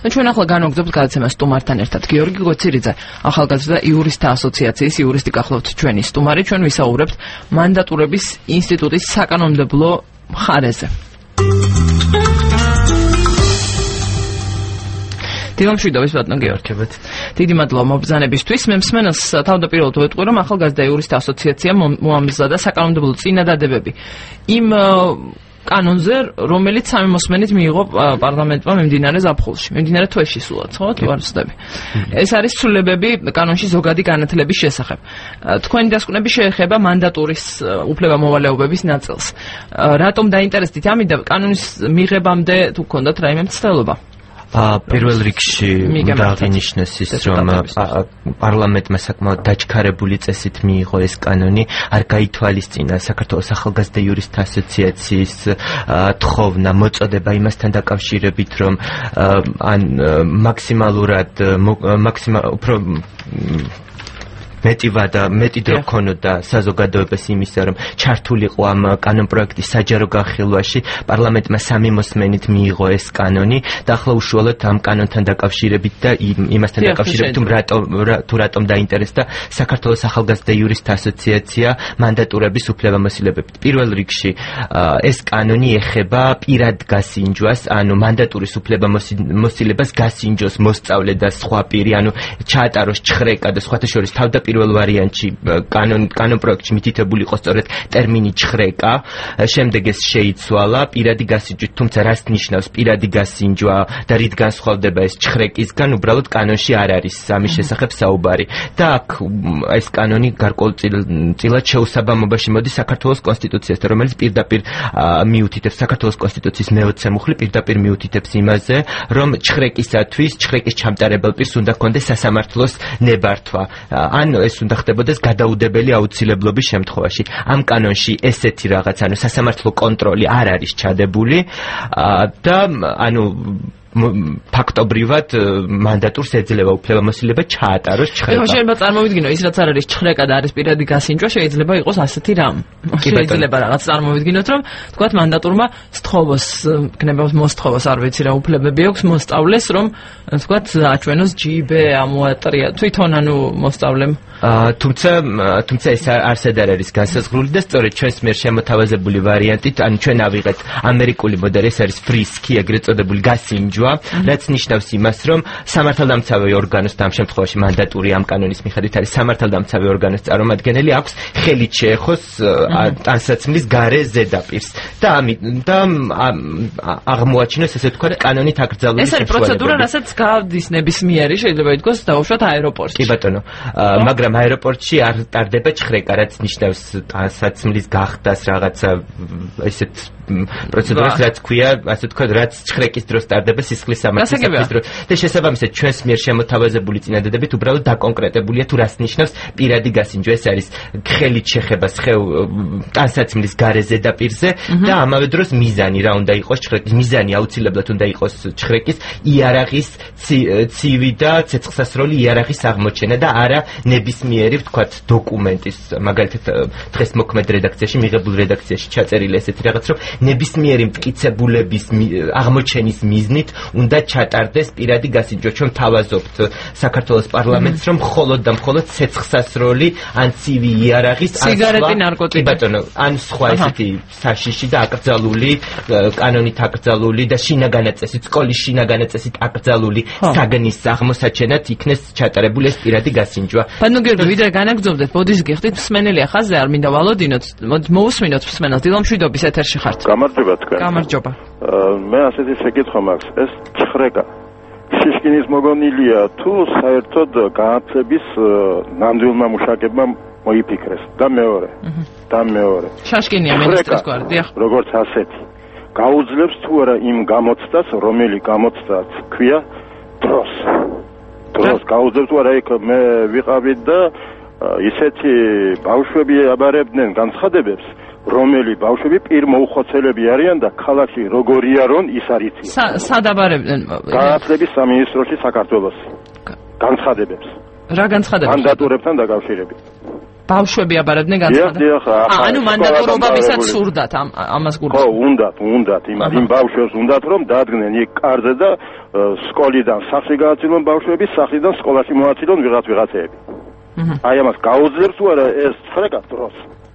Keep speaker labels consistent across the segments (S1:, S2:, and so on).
S1: ჩვენ ახლა განვაგრძობთ გადაცემას სტუმართან ერთად. გიორგი გოცირიძე, ახალგაზრდა იურისტთა ასოციაციის იურისტი გახლავთ ჩვენი სტუმარი. ჩვენ ვისაუბრებთ მანდატურების ინსტიტუტის საკანონმდებლო მხარეზე. დილამშვიდობის ბატონ გიორგი. დიდი მადლობა მობრძანებისთვის. მე მსმენელს თავდაპირველად ვეტყვი, რომ ახალგაზრდა იურისტთა ასოციაცია მოამზადა საკანონმდებლო წინადადებები იმ კანონზე, რომელიც სამი მოსმენით მიიღო პარლამენტმა მიმდინარე ზაფხულში. მიმდინარე თვეში სულად, ხო? თუ არ ვცდები. ეს არის ცვლილებები კანონში ზოგადი განათლების შესახებ. თქვენი დასკვნები შეეხება მანდატურის უფლება-მოვალეობების ნაწილს. რატომ დაინტერესდით ამით და კანონის მიღებამდე თუ გქონდათ რაიმე მცდელობა?
S2: პირველ რიგში აღინიშნეს ის, რომ პარლამენტმა საკმაოდ დაჩქარებული წესით მიიღო ეს კანონი, არ გაითვალისწინა საქართველოს ახალგაზრდა იურისტთა ასოციაციის თხოვნა, მოწოდება იმასთან დაკავშირებით, რომ მაქსიმალურად უფრო მეტი დრო ქონოდა საზოგადოებას იმისა, რომ ჩართულიყო ამ კანონპროექტის საჯარო განხილვაში, პარლამენტმა სამი მოსმენით მიიღო ეს კანონი და ახლა უშუალოდ ამ კანონთან დაკავშირებით და იმასთან დაკავშირებით, თუ რატომ დაინტერესდა საქართველოს ახალგაზრდა იურისტთა ასოციაცია მანდატურების უფლებამოსილებებით. პირველ რიგში ეს კანონი ეხება პირად გასინჯვას, ანუ მანდატურის უფლებამოსილებას გასინჯოს მოსწავლე და სხვა პირი, ანუ ჩაატაროს ჩხრეკა და სხვათა შორის თავდაპირველ პირველ ვარიანტში კანონპროექტში მითითებული იყო სწორედ ტერმინი ჩხრეკა, შემდეგ ეს შეიცვალა პირადი გასინჯვით, თუმცა რას ნიშნავს პირადი გასინჯვა და რით განსხვავდება ეს ჩხრეკისგან, უბრალოდ კანონში არ არის ამის შესახებ საუბარი. და აქ ეს კანონი გარკვეულწილად შეუსაბამობაში მოდის საქართველოს კონსტიტუციასთან, რომელიც პირდაპირ მიუთითებს საქართველოს კონსტიტუციის მე-20 მუხლი პირდაპირ მიუთითებს იმაზე, რომ ჩხრეკისათვის ჩხრეკის ჩამტარებელ პირს უნდა ჰქონდეს სასამართლოს ნებართვა. ან ეს უნდა ხდებოდეს გადაუდებელი აუცილებლობის შემთხვევაში. ამ კანონში ესეთი რაღაც, ანუ სასამართლო კონტროლი არ არის ჩადებული და ანუ ფაქტობრივად მანდატურს ეძლევა უფლებამოსილება ჩაატაროს ჩხრეკა.
S1: შეიძლება წარმოვიდგინო, ის რაც არ არის ჩხრეკა და არის პირადი გასინჯვა, შეიძლება იყოს ასეთი რამ. შეიძლება რაღაც წარმოვიდგინოთ, რომ თქვათ მანდატურმა სთხოვოს, გნებავს მოსთხოვოს, არ ვიცი რა უფლებები აქვს მოსწავლეს, რომ თქვათ აჩვენოს ჯიბე, ამოატრია თვითონ ანუ მოსწავლემ.
S2: თუმცა ეს არსად არ არის განსაზღვრული და სწორედ ჩვენს მიერ შემოთავაზებული ვარიანტით, ანუ ჩვენ ავიღეთ ამერიკული მოდელი, ეს არის ფრისკი, ეგრეთ წოდებული გასინჯვა, რაც ნიშნავს იმას, რომ სამართალდამცავი ორგანოს და ამ შემთხვევაში მანდატური ამ კანონის მიხედვით არის სამართალდამცავი ორგანოს წარმომადგენელი, აქვს ხელით შეეხოს ტანსაცმლის გარე ზედაპირს და აღმოაჩინოს ესე ვთქვათ კანონით აკრძალული
S1: ეს არის პროცედურა, რასაც გადის ნებისმიერი, შეიძლება ითქვას დავუშვათ აეროპორტში.
S2: კი ბატონო, მაგრამ აეროპორტში არ ტარდება ჩხრეკა, რაც ნიშნავს ტანსაცმლის გახდას რაღაცა ესეთ პროცედურას, რაც ქვია, ასე ვთქვათ, რაც ჩხრეკის დროს ტარდება სისხლის სამართლის დროს. და შესაბამისად ჩვენს მიერ შემოთავაზებული წინადადებით უბრალოდ დაკონკრეტებულია თუ რას ნიშნავს პირადი გასინჯვა. ეს არის ხელით შეხება ტანსაცმლის გარე ზედაპირზე და ამავე დროს მიზანი რა უნდა იყოს ჩხრეკის, მიზანი აუცილებლად უნდა იყოს ჩხრეკის იარაღის ცივი და ცეცხლსასროლი იარაღის აღმოჩენა და არა ნებისმიერი ვთქვათ დოკუმენტის, მაგალითად დღეს მოქმედ რედაქციაში, მიღებულ რედაქციაში ჩაწერილი ესეთი რაღაც, რომ ნებისმიერი მტკიცებულების აღმოჩენის მიზნით უნდა ჩატარდეს პირადი გასინჯვა. ჩვენ თავაზობთ საქართველოს პარლამენტს, რომ მხოლოდ და მხოლოდ ცეცხლსასროლი ან ცივი იარაღის
S1: სიგარეტი, ნარკოტიკი,
S2: ბატონო, ან სხვა ესეთი საშიში და აკრძალული, კანონით აკრძალული და შინაგანი წესით, სკოლის შინაგანი წესით აკრძალული საგნის აღმოსაჩენად იქნეს ჩატარებული ეს პირადი გასინჯვა.
S1: ბატონო გიორგი, ვიდრე განაგრძობდეთ, ბოდის გიხდით მსმენელი ახალზე არ მინდა ვალოდინოთ, მოусმინოთ მსმენელს. დილამშვიდობის ეთერში ხართ.
S3: გამარჯობა თქვენ.
S1: გამარჯობა.
S3: მე ასეთი შეკითხვა მაქვს, ეს ჩხრეკა შიშკინის მოგონილია თუ საერთოდ განათლების ნამდვილმა მუშაკებმა მოიფიქრეს და მეორე.
S1: შაშკინია მინისტრის გვარი, დიახ.
S3: როგორც ასეთი გაუძლებს თუ არა იმ გამოცდას, რომელი გამოცდაც ქვია დროს გაუძლებს თუ არა, იქ მე ვიყავით და ისეთი ბავშვები აბარებდნენ განცხადებებს, რომელი ბავშვები პირმოუხოცელები არიან და ქალაქში როგორია რომ ის არ იციან.
S1: სად აბარებდნენ?
S3: განათლების სამინისტროში საქართველოს განცხადებებს.
S1: რა განცხადებებს?
S3: მანდატურებთან დაკავშირებით.
S1: ბავშვები აბარებდნენ განცხადება. ანუ მანდატურობებისაც სურდათ ამას გულს.
S3: ხო, უნდათ იმ ბავშვებს უნდათ რომ დადგნენ იქ კარზე და სკოლიდან სახლში გააცილონ ბავშვები, სახლიდან სკოლაში მოაცილონ ვიღაცეები. აი ამას გაუძლებს თუ არა ეს ხრეკა დროს?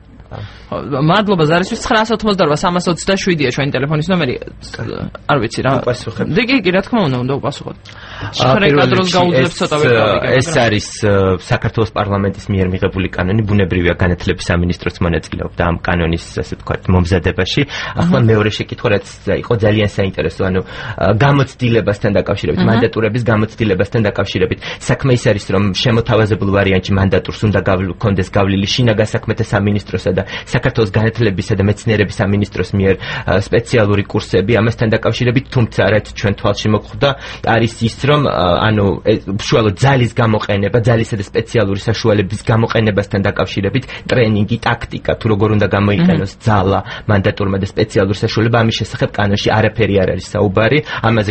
S1: მადლობა ზარისთვის 988-327-ია ჩვენი ტელეფონის ნომერი. არ ვიცი რა. კი, რა თქმა უნდა უპასუხოთ. ხრეკა დროს გაუძლებს ცოტა ვეღარ.
S2: ეს არის საქართველოს პარლამენტის მიერ მიღებული კანონი, ბუნებრივია განათლების სამინისტროც მონაწილეობდა ამ კანონის, ასე ვთქვათ, მომზადებაში. ახლა მეორე შეკითხვა რაც იყო ძალიან საინტერესო, ანუ გამოცდილებასთან დაკავშირებით, მანდატურების გამოცდილებასთან დაკავშირებით. საქმე ის არის, რომ შემოთავაზებულ ვარიანტში მანდატურს უნდა გქონდეს გავლილი შინაგან საქმეთა სამინისტროსა და საქართველოს განათლებისა და მეცნიერების სამინისტროს მიერ სპეციალური კურსები ამასთან დაკავშირებით, თუმცა რაც ჩვენ თვალში მოხვდა, არის ის, რომ ანუ უშუალოდ ძალის გამოყენება, ძალისა და სპეციალური საშუალებების გამოყენებასთან დაკავშირებით ტრენინგი, ტაქტიკა, თუ როგორ უნდა გამოიყენოს ძალა, მანდატურმა და სპეციალური საშუალება, ამის შესახებ კანონში არაფერი არ არის საუბარი, ამაზე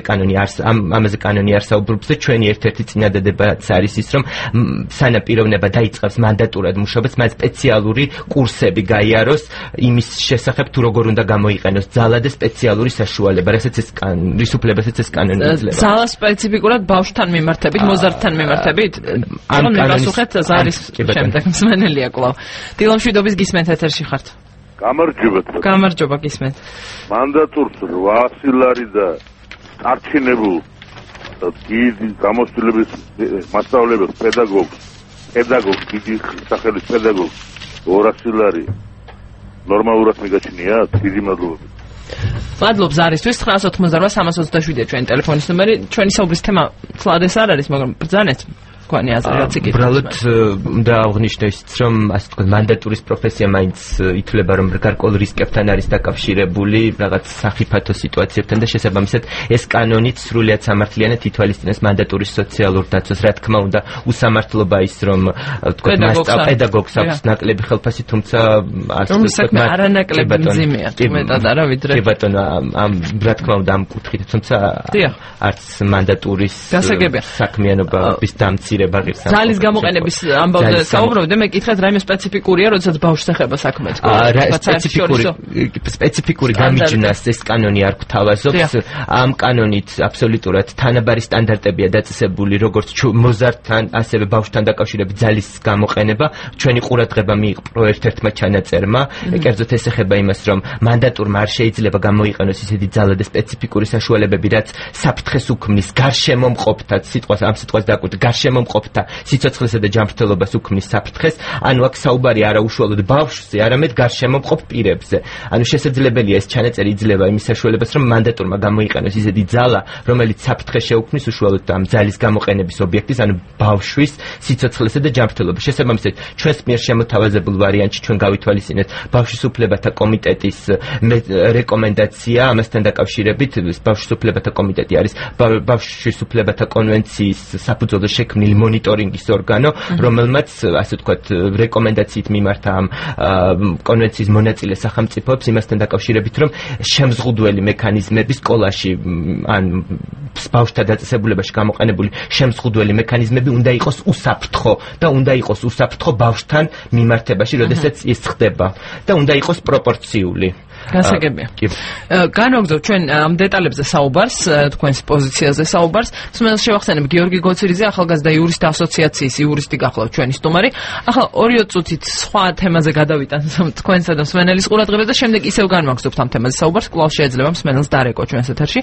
S2: კანონი არ საუბრობს და ჩვენი ერთ-ერთი წინადადებაც არის ის, რომ სანაპიროვნება დაიწყებს მანდატურად მუშაობას, მას სპეციალური კურსები გაიაროს იმის შესახებ თუ როგორ უნდა გამოიყენოს ძალა და სპეციალური საშუალება, რის უფლებასაც ეს კანონი იძლევა.
S1: ძალა სპეციფიკურად ბავშვთან მიმართებით, მოზარდთან მიმართებით? ამ კანონის ზარის შემდეგ მსმენელია კვლავ. დილომშვიდობის გისმენთ ეთერში ხართ. გამარჯობა გისმენთ.
S4: მანდატურს 800 ლარი და არჩინებულ დიდი გამოცდილების მასწავლებელს პედაგოგს დიდი სახელის პედაგოგს 200 ლარი ნორმალურად მიგაჩნია? დიდი მადლობა.
S1: მადლობს ზარისთვის 988-327-ია ჩვენი ტელეფონის ნომერი. ჩვენი საუბრის თემა ფლადეს არ არის, მაგრამ ბრძანეთ თქვენი აზრი რაც იკითხეთ.
S2: უბრალოდ უნდა აღვნიშნო ისიც, რომ ასე ვთქვათ, მანდატურის პროფესია მაინც ითვლება, რომ გარკვეულ რისკებთან არის დაკავშირებული რაღაც სახიფათო სიტუაციებთან და შესაბამისად ეს კანონიც სრულიად სამართლიანად ითვალისწინებს მანდატურის სოციალურ დაცვას. რა თქმა უნდა, უსამართლობა ის, რომ ვთქვათ, პედაგოგს აქვს ნაკლები ხელფასი, თუმცა
S1: არანაკლები მძიმეა, მეტად არა ვიდრე.
S2: კი ბატონო, რა თქმა უნდა ამ კუთხით, თუმცა არც მანდატურის საქმიანობის დამცირება
S1: ძალის გამოყენების ამბავზე საუბრობდი, მე კითხეთ რაიმე სპეციფიკურია, როდესაც ბავშვს ეხება საქმე თქო.
S2: სპეციფიკური გამიჯნას ეს კანონი არ გვთავაზობს. ამ კანონით აბსოლუტურად თანაბარი სტანდარტებია დაწესებული როგორც მოზარდთან, ასევე ბავშვთან დაკავშირებით ძალის გამოყენება. ჩვენი ყურადღება მიიღო ერთ-ერთმა ჩანაწერმა, კერძოდ ეს ეხება იმას, რომ მანდატურმა არ შეიძლება გამოიყენოს ისეთი ძალა და სპეციფიკური საშუალებები, რაც საფრთხეს უქმნის გარშემო მყოფთა, ამ სიტყვას დაკვირდით, გარშემო მყოფთა სიცოცხლესა და ჯანმრთელობას უქმნის საფრთხეს, ანუ აქ საუბარი არა უშუალოდ ბავშვზე, არამედ გარშემო მყოფ პირებზე. ანუ შესაძლებელია ეს ჩანაწერი იძლევა იმის საშუალებას, რომ მანდატურმა გამოიყენოს ისეთი ძალა, რომელიც საფრთხეს შეუქმნის უშუალოდ ამ ძალის გამოყენების ობიექტის, ანუ ბავშვის სიცოცხლესა და ჯანმრთელობას. შესაბამისად, ჩვენს მიერ შემოთავაზებულ ვარიანტში ჩვენ გავითვალისწინეთ ბავშვის უფლებათა კომიტეტის რეკომენდაცია ამასთან დაკავშირებით. ბავშვის უფლებათა კომიტეტი არის ბავშვის უფლებათა კონვენციის საფუძველზე შექმნილი მონიტორინგის ორგანო, რომელმაც ასე ვთქვათ რეკომენდაციით მიმართა ამ კონვენციის მონაწილე სახელმწიფოებს იმასთან დაკავშირებით, რომ შემზღუდველი მექანიზმები სკოლაში ან ბავშვთა დაწესებულებაში გამოყენებული შემზღუდველი მექანიზმები უნდა იყოს უსაფრთხო და უნდა იყოს უსაფრთხო ბავშვთან მიმართებაში, როდესაც ის ხდება და უნდა იყოს პროპორციული.
S1: გასაგებია. განვაგრძობ ჩვენ ამ დეტალებზე საუბარს, თქვენს პოზიციაზე საუბარს. მსმენელს შევახსენებ გიორგი გოცირიძე, ახალგაზრდა იურისტთა ასოციაციის იურისტი გახლავთ ჩვენი სტუმარი. ახლა 2 წუთით სხვა თემაზე გადავიტანთ თქვენსა და მსმენელის ყურადღებას და შემდეგ ისევ განვაგრძობთ ამ თემაზე საუბარს. კვლავ შეიძლება მსმენელს დარეკო ჩვენს ეთერში.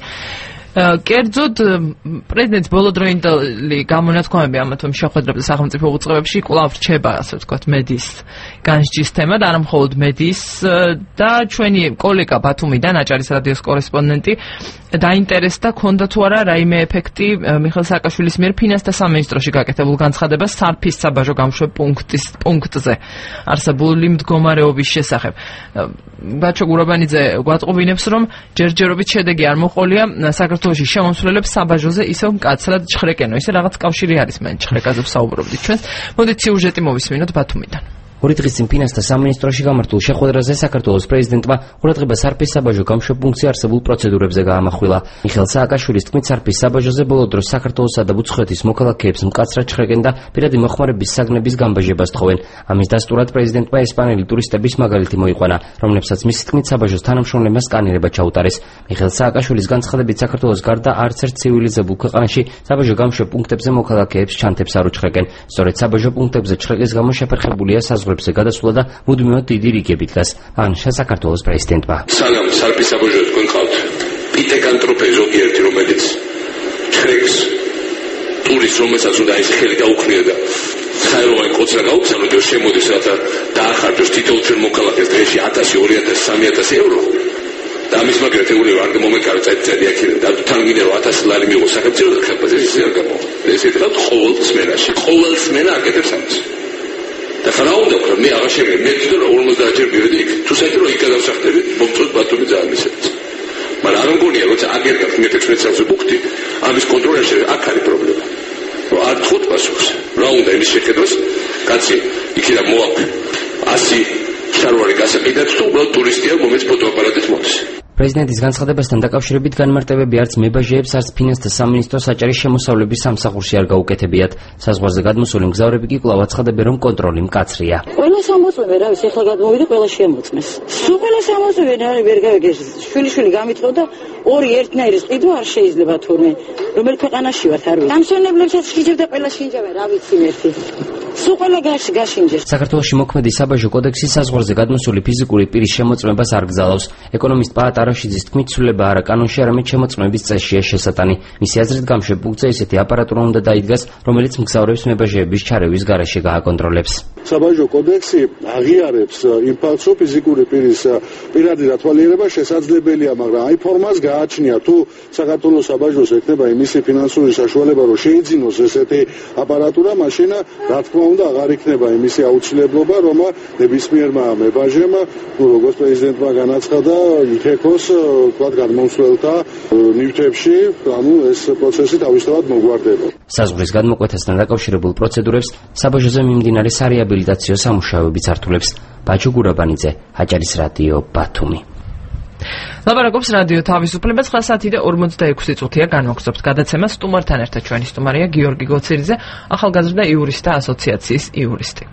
S1: კერძოდ პრეზიდენტის ბოლოდროინდელი გამონათქვამები ამა თუ იმ შეხვედრებზე სახელმწიფო უწყებებში კვლავ რჩება, ასე ვთქვათ, მედიის განსჯის თემა და არა მხოლოდ მედიის და ჩვენი კოლეგა ბათუმიდან აჭარის რადიოს კორესპონდენტი დაინტერესდა, ქონდა თუ არა რაიმე ეფექტი მიხეილ სააკაშვილის მიერ ფინანსთა სამინისტროში გაკეთებულ განცხადებას სარფის საბაჟო გამშვებ პუნქტზე არსებული მდგომარეობის შესახებ. ბაჩო გურაბანიძე გვატყობინებს, რომ ჯერჯერობით შედეგი არ მოყოლია საქართველოში შემომსვლელებს საბაჟოზე ისევ მკაცრად ჩხრეკენო. ისე რაღაც კავშირი არის, მე ჩხრეკაზე ვსაუბრობდით ჩვენს. მოდით სიუჟეტი მოვისმინოთ ბათუმიდან.
S5: ორი დღის წინ ფინანსთა სამინისტროში გამართულ შეხვედრაზე საქართველოს პრეზიდენტმა ყურადღება სარფის საბაჟო გამშვებპუნქტზე არსებულ პროცედურებზე გაამახვილა. მიხეილ სააკაშვილის თქმით, სარფის საბაჟოზე ბოლო დროს საქართველოსა და უცხოეთის მოქალაქეებს მკაცრად შხრეკენ და პირადი მოხმარების საგნების გამბაჟებას თხოვენ. ამის დასტურად პრეზიდენტმა ესპანელი ტურისტების მაგალითი მოიყვანა, რომლებსაც მისი თქმით საბაჟოს თანამშრომლებმა სკანირება ჩაუტარეს. მიხეილ სააკაშვილის განცხადებით, საქართველოს გარდა არც ერთ ცივილიზებულ ქვეყანაში საბაჟო გამშვებპუნქტებზე მოქალაქეებს ჩანთებს არ უჩხრეკენ. სწორედ საბაჟო პუნქტებზე ჩხრეკის გამო შეფერხებულია საზღვრებზე გადასვლა და მუდმივად დიდი რიგები დგას. აღნიშნა საქართველოს პრეზიდენტმა.
S6: სანამ სარფის საბაჟო თქვენ ყავთ პიტეკანტროპე ზოგიერთი, რომელიც ჩხრეკს ტურისტს, რომელსაც უნდა ეს ხელი დაუქმნია და საერთოდ კოცრა გაუგზავნოს და შემოდის რათა დაახარჯოს თითოეულ ჩვენ მოქალაქეს დღეში 1000, 2000, 3000 euро. და ამის მაგრამ თეორია არ მომეკარო წელი აქედან და თან გინდა 1000 ლარი მიიღო საქართველოს ხელფასზე არ გამოვა. ეს ეთქვა ყოველ სმენაში, ყოველ სმენა აკეთებს ამას. და ხარა უნდა ვქნა მე აღარ შემიძლია მე კიდევ 50 ჯერ მივედი იქ თუ საერთოდ იქ გადავსახდები მომწონს ბათუმი ძალიან მისცემს მაგრამ არ მგონია როცა აგერგავთ მე 16 წელზე ბუქტი ამის კონტროლერში აქ არის პრობლემა რომ არ თხოთ პასუხს რა უნდა იმის შეხედოს კაცი იქიდან მოაქვს 100 შარვარი გასაყიდად თუ უბრალოდ ტურისტია რომელიც ფოტოაპარატით მოდის.
S5: პრეზიდენტის განცხადებასთან დაკავშირებით განმარტებები არც მებაჟეებს, არც ფინანსთა სამინისტროს საჭირის შემოსავლების სამსახურში არ გაუკეთებიათ. საზღვარზე გადმოსული მგზავრები კი კვლავ აცხადებენ, რომ კონტროლი მკაცრია.
S7: ყველა სამოწმე რა ვიცი, ახლა გადმოვიდა ყველა შემოწმეს. სულ ყველა სამოწმე ვერ გავიგეს. შვილი გამიტყო და ორი ერთნაირი ყიდვა არ შეიძლება თურმე. რომელ ქვეყანაში ვართ არ ვიცი. სამსონებლებსაც ხიჯებ და ყველა შინჯავენ რა ვიცი ერთი. სულ ყველა გაშინჯეს.
S5: საქართველოში მოქმედი საბაჟო კოდექსი საზღვარზე გადმოსული ფიზიკური პირის შემოწმებას არ გზავნავს. ეკონომისტ პაატ არაშიძის თქმით, ცვლილება არა კანონში, არამედ შემოწმების წესშია შესატანი. მისი აზრით, გამშვებპუნქტზე ესეთი აპარატურა უნდა დაიდგას, რომელიც მგზავრებს მებაჟეების ჩარევის გარეშე გააკონტროლებს.
S8: საბაჟო კოდექსი აღიარებს იმ ფაქტს, რომ ფიზიკური პირის პირადი დათვალიერება შესაძლებელია, მაგრამ აი ფორმას გააჩნია, თუ საქართველოს საბაჟოს ექნება იმისი ფინანსური საშუალება, რომ შეიძინოს ესეთი აპარატურა, მაშინ რა თქმა უნდა აღარ იქნება იმისი აუცილებლობა, რომ ნებისმიერმა მებაჟემ, თუ როგორც პრეზიდენტმა განაცხადა, ითექოს თქვათ გადმომსვლელთა ნივთებში, ანუ ეს პროცესი თავისთავად მოგვარდება.
S5: საზღვრის გადმოკვეთასთან დაკავშირებულ პროცედურებს საბაჟოზე მიმდინარე სარეაბილიტაციო სამუშაოებიც ართულებს. ბაჯო გურაბანიძე, აჭარის რადიო, ბათუმი.
S1: ლაპარაკობს რადიო თავისუფლება 9 საათი და 46 წუთია განმოგზავნებთ გადაცემა სტუმართან ერთად. ჩვენი სტუმარია გიორგი გოცერიძე, ახალგაზრდა იურისტთა ასოციაციის იურისტი.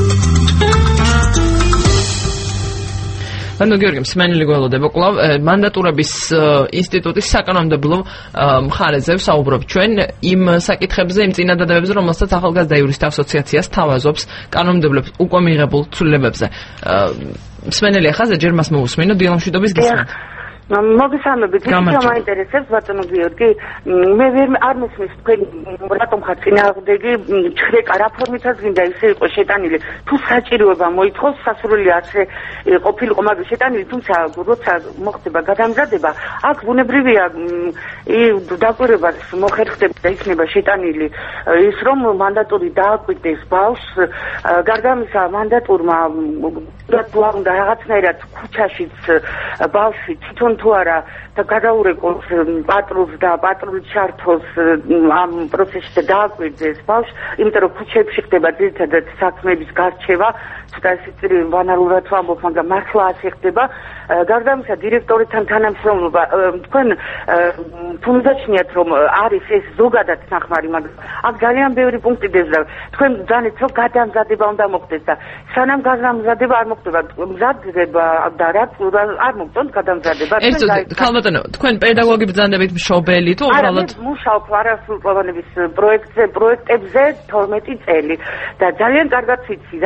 S1: ანუ გიორგი მსმენელი გველოდება კვლავ მანდატურების ინსტიტუტის საკანონმდებლო მხარეზე ვსაუბრობ ჩვენ იმ საკითხებზე, იმ წინადადებებზე, რომელსაც ახალგაზრდა იურისტთა ასოციაცია სთავაზობს კანონმდებლებს უკვე მიღებულ ცვლილებებზე. მსმენელი ახლა ჯერ მას მოусმინო დილამშვიდობის გისმენთ.
S9: მოგესალმებით, ისე მაინტერესებს ბატონო გიორგი, მე არ მესმის თქვენ რატომ ხარ წინააღმდეგი ჩხრეკა რა ფორმითაც გინდა ისე იყო შეტანილი, თუ საჭიროება მოითხოვს სასურველი ასე ყოფილიყო მაგის შეტანილი, თუმცა როცა მოხდება გადამზადება, აქ ბუნებრივია დაკვირვებას მოხერხდება და იქნება შეტანილი ის რომ მანდატური დააკვირდეს ბავშვს, გარდა ამისა მანდატურმა უნდა რაღაცნაირად ქუჩაშიც ბავშვი თვითონ თუ არა და გადაურეკოს პატრულს და პატრული ჩართოს ამ პროცესში და დააკვირდეს ბავშვს, იმიტომ რომ ქუჩებში ხდება ძირითადად საქმეების გარჩევა, ცოტა ისეთი ბანალურად ვამბობ, მაგრამ მართლა ასე ხდება. გარდა ამისა დირექტორთან თანამშრომლობა, თქვენ თუნდაჩნიათ რომ არის ეს ზოგადად ნახმარი, მაგრამ აქ ძალიან ბევრი პუნქტი დევზა. თქვენ ძანეთ რომ გადამზადება უნდა მოხდეს და სანამ გადამზადება არ მოხდება, მზადდება და რაც არ მოხდოს გადამზადება.
S1: ქალბატონო, თქვენ პედაგოგი ბრძანდებით მშობელი თუ უბრალოდ?
S9: არა, მუშაობ არასრულყოფილების პროექტებზე 12 წელი და ძალიან კარგად ვიცი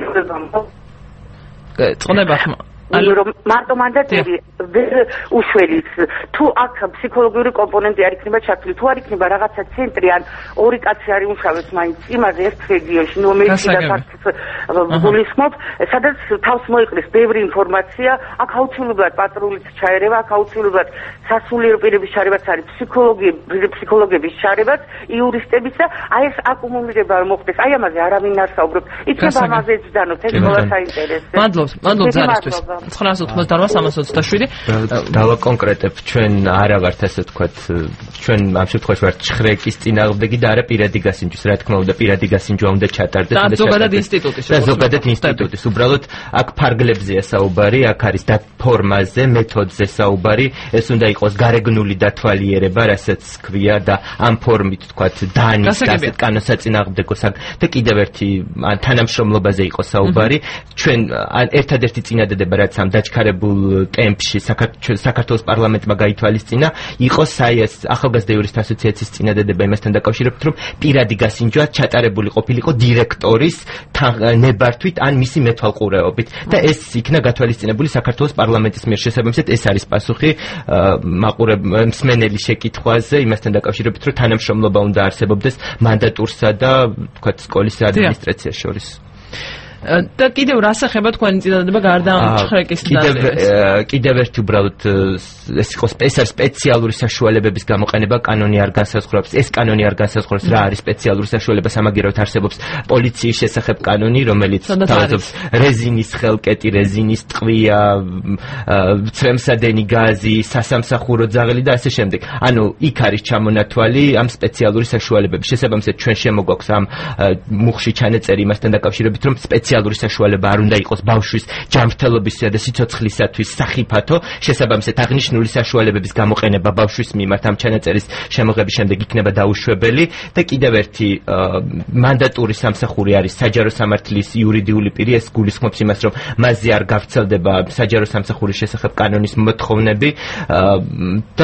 S1: წყდება
S9: რომ მარტო მანდატური ვერ უშველის, თუ აქ ფსიქოლოგიური კომპონენტი არ იქნება ჩართული, თუ არ იქნება რაღაცა ცენტრი ან ორი კაცი არ იმუშავებს მაინც იმაზე ერთ რეგიონში, რომელიც და ფაქტს გულისხმობ, სადაც თავს მოიყრის ბევრი ინფორმაცია, აქ აუცილებლად პატრულის ჩაერევა, აქ აუცილებლად სასულიერო პირების ჩარევაც არის, ფსიქოლოგების ჩარევაც, იურისტების და აი ეს აკუმულირება რომ მოხდეს, აი ამაზე არავინ არ საუბრობს. იქნება ამაზე ძანოთ, ეს ყველა საინტერესო.
S1: მადლობ ზარისთვის. 988-327
S2: დავაკონკრეტებ, ჩვენ არა ვართ ასე ვთქვათ, ჩვენ ამ შემთხვევაში ვართ ჩხრეკის წინააღმდეგი და არა პირადი გასინჯვის, რა თქმა უნდა, პირადი გასინჯვა უნდა ჩატარდეს
S1: და ზოგადად ინსტიტუტის.
S2: და ზოგადად ინსტიტუტის. უბრალოდ აქ ფარგლებზეა საუბარი, აქ არის და ფორმაზე, მეთოდზე საუბარი, ეს უნდა იყოს გარეგნული დათვალიერება, რასაც ქვია და ამ ფორმით ვთქვათ, დანის გასეთ კანონსაწინააღმდეგო და კიდევ ერთი თანამშრომლობაზე იყო საუბარი. ჩვენ ერთადერთი წინადადება, რაც ამ დაჩქარებულ ტემპში საქართველოს პარლამენტმა გაითვალისწინა, იყო საიას ახალგაზრდა იურისტთა ასოციაციის წინადადება იმასთან დაკავშირებით, რომ პირადი გასინჯვა ჩატარებული ყოფილიყო დირექტორის ნებართვით ან მისი მეთვალყურეობით და ეს იქნა გათვალისწინებული საქართველოს პარლამენტის მიერ. შესაბამისად ეს არის პასუხი მსმენელის შეკითხვაზე იმასთან დაკავშირებით, რომ თანამშრომლობა უნდა არსებობდეს მანდატურსა და თქვათ სკოლის ადმინისტრაციას შორის.
S1: და კიდევ რას ეხება თქვენი წინადადება გარდა ამ ჩხრეკის
S2: კიდევ ერთი უბრალოდ ეს იყო სპეციალური საშუალებების გამოყენება კანონი არ განსაზღვრავს. ეს კანონი არ განსაზღვრავს რა არის სპეციალური საშუალება. სამაგიეროდ არსებობს პოლიციის შესახებ კანონი, რომელიც თავაზობს რეზინის ხელკეტი, რეზინის ტყვია, ცრემსადენი გაზი, სასამსახურო ძაღლი და ასე შემდეგ. ანუ იქ არის ჩამონათვალი ამ სპეციალური საშუალებების. შესაბამისად ჩვენ შემოგვაქვს ამ მუხში ჩანაწერი იმასთან დაკავშირებით, რომ სპეციალური საშუალება არ უნდა იყოს ბავშვის ჯანმრთელობისა და სიცოცხლისათვის სახიფათო. შესაბამისად აღნიშნული საშუალებების გამოყენება ბავშვის მიმართ ამ ჩანაწერის შემოღების შემდეგ იქნება დაუშვებელი და კიდევ ერთი მანდატური სამსახური არის საჯარო სამართლის იურიდიული პირი. ეს გულისხმობს იმას, რომ მასზე არ გავრცელდება საჯარო სამსახურის შესახებ კანონის მოთხოვნები და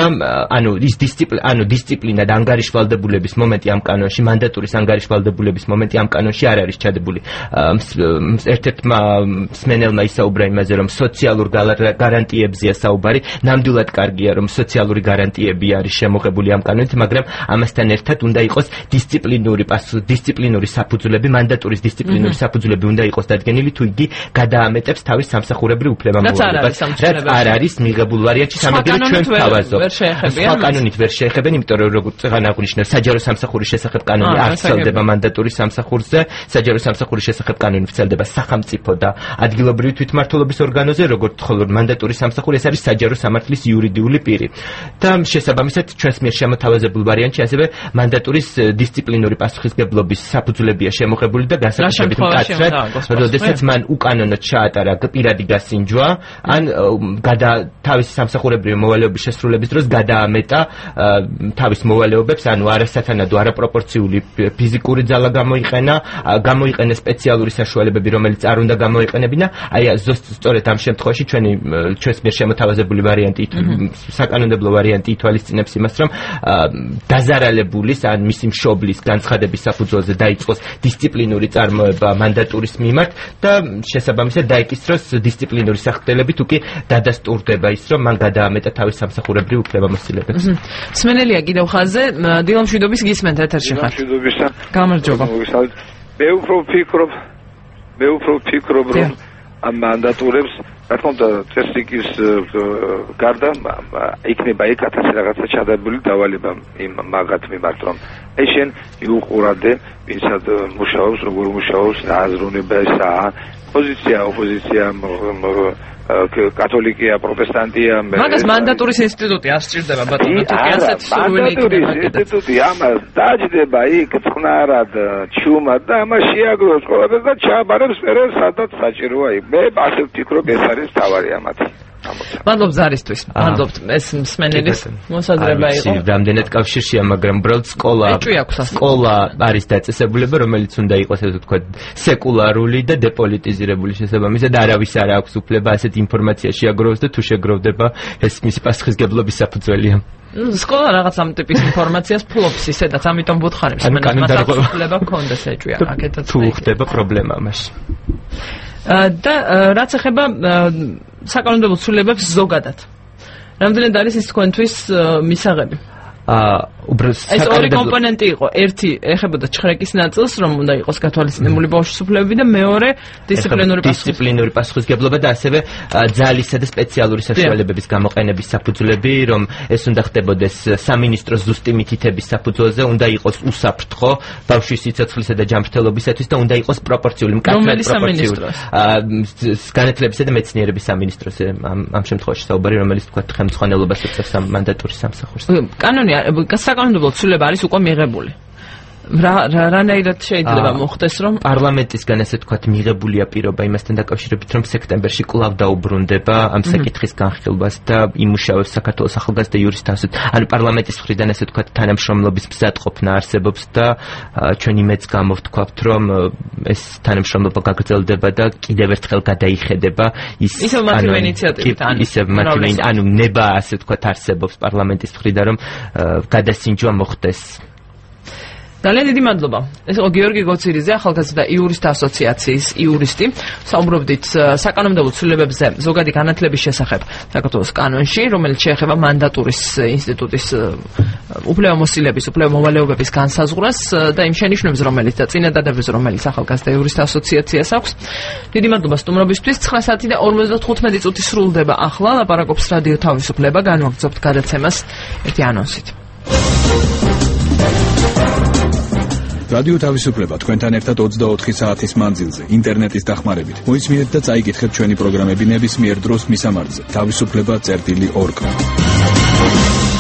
S2: დისციპლინა და ანგარიშვალდებულების მომენტი ამ კანონში, მანდატურის ანგარიშვალდებულების მომენტი ამ კანონში არ არის ჩადებული. ერთ-ერთმა მსმენელმა ისაუბრა იმაზე, რომ სოციალურ გარანტიებზეა საუბარი. ნამდვილად კარგია, რომ სოციალური გარანტიები არის შემოღებული ამ კანონით, მაგრამ ამასთან ერთად უნდა იყოს დისციპლინური საფუძვლები, მანდატურის დისციპლინური საფუძვლები უნდა იყოს დადგენილი, თუ იგი გადაამეტებს თავის სამსახურებრივ უფლებამოვალებას, რაც არ არის მიღებულ ვარიანტში. სამაგიეროდ ჩვენ ვთავაზობთ. სხვა კანონით ვერ შეეხებენ, იმიტომ რომ როგორც წეგან აღნიშნა, საჯარო სამსახურის შესახებ კანონი არ ვრცელდება მანდატურის სამსახურზე, საჯარო სამსახურის შესახებ კანონი ვრცელდება სახელმწიფო და ადგილობრივი თვითმმართველობის ორგანოზე, როგორც ხოლო მანდატურის სამსახური ეს არის საჯარო სამართლის იურიდიული პირი. და შესაბამისად ჩვენს მიერ შემოთავაზებულ ვარიანტში ასევე მანდატურის დისციპლინური პასუხისმგებლობის საფუძვლებია შემოღებული და განსაკუთრებით მკაცრად, როდესაც მან უკანონოდ ჩაატარა პირადი გასინჯვა, ან თავისი სამსახურებრივი მოვალეობის შესრულების დროს გადაამეტა თავის მოვალეობებს, ანუ არასათანადო, არაპროპორციული ფიზიკური ძალა გამოიყენა სპეციალური საშუალებები, რომელიც არ უნდა გამოიყენებინა. აი სწორედ ამ შემთხვევაში ჩვენს მიერ შემოთავაზებული ვარიანტი, საკანონმდებლო ვარიანტი ითვალისწინებს იმას, რომ დაზარალებულის ან მისი მშობლის განცხადების საფუძველზე დაიწყოს დისციპლინური წარმოება მანდატურის მიმართ და შესაბამისად დაიკისროს დისციპლინური სახდელები, თუ კი დადასტურდება ის, რომ მან გადაამეტა თავის სამსახურებრივ უფლებამოსილებებს.
S1: მსმენელია კიდევ ხაზზე, დილა მშვიდობის გისმენთ ეთერში ხარ. გამარჯობა.
S10: მე უფრო ვფიქრობ, რომ ამ მანდატურებს, რა თქმა უნდა, წესრიგის გარდა იქნება ეგ 1000 რაღაცა ჩადებული დავალება იმ მაგათ მიმართ, რომ აი შენ მიუყურადე, ვინცად მუშაობს, როგორ მუშაობს, რა აზროვნება ესაა, პოზიცია, ოპოზიცია, კათოლიკია, პროტესტანტია,
S1: მაგას მანდატურის ინსტიტუტი არ სჭირდება ბატონო, თუ კი ასეთ სურვილი იქნება.
S10: ინსტიტუტი ამას დაჯდება იქ წყნარად, ჩუმად და ამას შეაგროვებს ყველაფერს და ჩააბარებს მერე სადაც საჭიროა იქ. მე ასე ვფიქრობ, ეს არის თავარი ამათი.
S1: მადლობ ზარისთვის. მადლობთ ეს მსმენელის მოსაზრება იყო.
S2: რამდენად კავშირშია, მაგრამ უბრალოდ სკოლა არის დაწესებულება, რომელიც უნდა იყოს ასე ვთქვათ სეკულარული და დეპოლიტიზირებული. შესაბამისად არავის არ აქვს უფლება ასეთ ინფორმაცია შეაგროვოს და თუ შეგროვდება ეს მისი პასუხისმგებლობის საფუძველია.
S1: სკოლა რაღაც ამ ტიპის ინფორმაციას ფლობს ისედაც, ამიტომ ვუთხარებ მსმენელს უფლება ქონდეს ეჭვია. აქეთაც
S2: თუ ხდება პრობლემა მაშინ.
S1: და რაც ეხება საკანონმდებლო ცვლილებებს ზოგადად. რამდენად არის ის თქვენთვის მისაღები? ეს ორი კომპონენტი იყო. ერთი ეხებოდა ჩხრეკის ნაწილს, რომ უნდა იყოს გათვალისწინებული ბავშვის უფლებები და მეორე დისციპლინური პასუხისმგებლობა და ასევე ძალისა და სპეციალური საშუალებების გამოყენების საფუძვლები, რომ ეს უნდა ხდებოდეს სამინისტროს ზუსტი მითითების საფუძველზე, უნდა იყოს უსაფრთხო ბავშვის სიცოცხლისა და ჯანმრთელობისათვის და უნდა იყოს პროპორციული, მკაცრად პროპორციული. განათლებისა და მეცნიერების სამინისტროზე ამ შემთხვევაში საუბარი, რომელიც თქვა ხელმძღვანელობას უწევს მანდატურის სამსახურს. კანონი საკანონმდებლო ცვლილება არის უკვე მიღებული. რანაირად შეიძლება მოხდეს, რომ
S2: პარლამენტისგან ესე თქვათ მიღებულია პირობა იმასთან დაკავშირებით, რომ სექტემბერში კვლავ დაუბრუნდება ამ საკითხის განხილვას და იმუშავებს საქართველოს ახალგაზრდა იურისტთა. ანუ პარლამენტის მხრიდან ესე თქვათ თანამშრომლობის მზადყოფნა არსებობს და ჩვენ იმედს გამოვთქვათ, რომ ეს თანამშრომლობა გაგრძელდება და კიდევ ერთხელ გადაიხედება
S1: ისევ მათივე ინიციატივით,
S2: ანუ ნება ასე თქვათ არსებობს პარლამენტის მხრიდან, რომ გადასინჯვა მოხდეს.
S1: ძალიან დიდი მადლობა. ეს იყო გიორგი გოცირიძე, ახალგაზრდა იურისტთა ასოციაციის იურისტი. საუბრობდით საკანონმდებლო ცვლილებებზე ზოგადი განათლების შესახებ საქართველოს კანონში, რომელიც შეეხება მანდატურის ინსტიტუტის უფლებამოსილების, უფლებამოვალეობების განსაზღვრას და იმ შენიშვნებს, რომელიც და წინადადებას, რომელიც ახალგაზრდა იურისტთა ასოციაციას აქვს. დიდი მადლობა სტუმრობისთვის. 9 საათი და 55 წუთი სრულდება ახლა. ლაპარაკობს რადიო თავისუფლება. განვაგრძობთ გადაცემას ერთი ანონსით.
S11: რადიო თავისუფლება თქვენთან ერთად 24 საათის მანძილზე ინტერნეტის დახმარებით. მოისმინეთ და წაიკითხეთ ჩვენი პროგრამები ნებისმიერ დროს მისამართზე. თავისუფლება.org